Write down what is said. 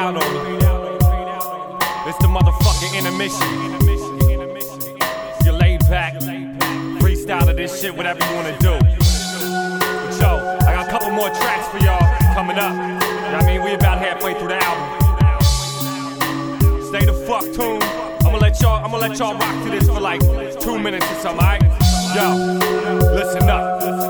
out on me. It's the motherfucking intermission. You're laid back, freestyle of this shit, whatever you wanna do. But yo, I got a couple more tracks for y'all coming up. You know what I mean? We about halfway through the album. Stay the fuck tuned. I'ma let y'all rock to this for like 2 minutes or something, alright? Yo, listen up.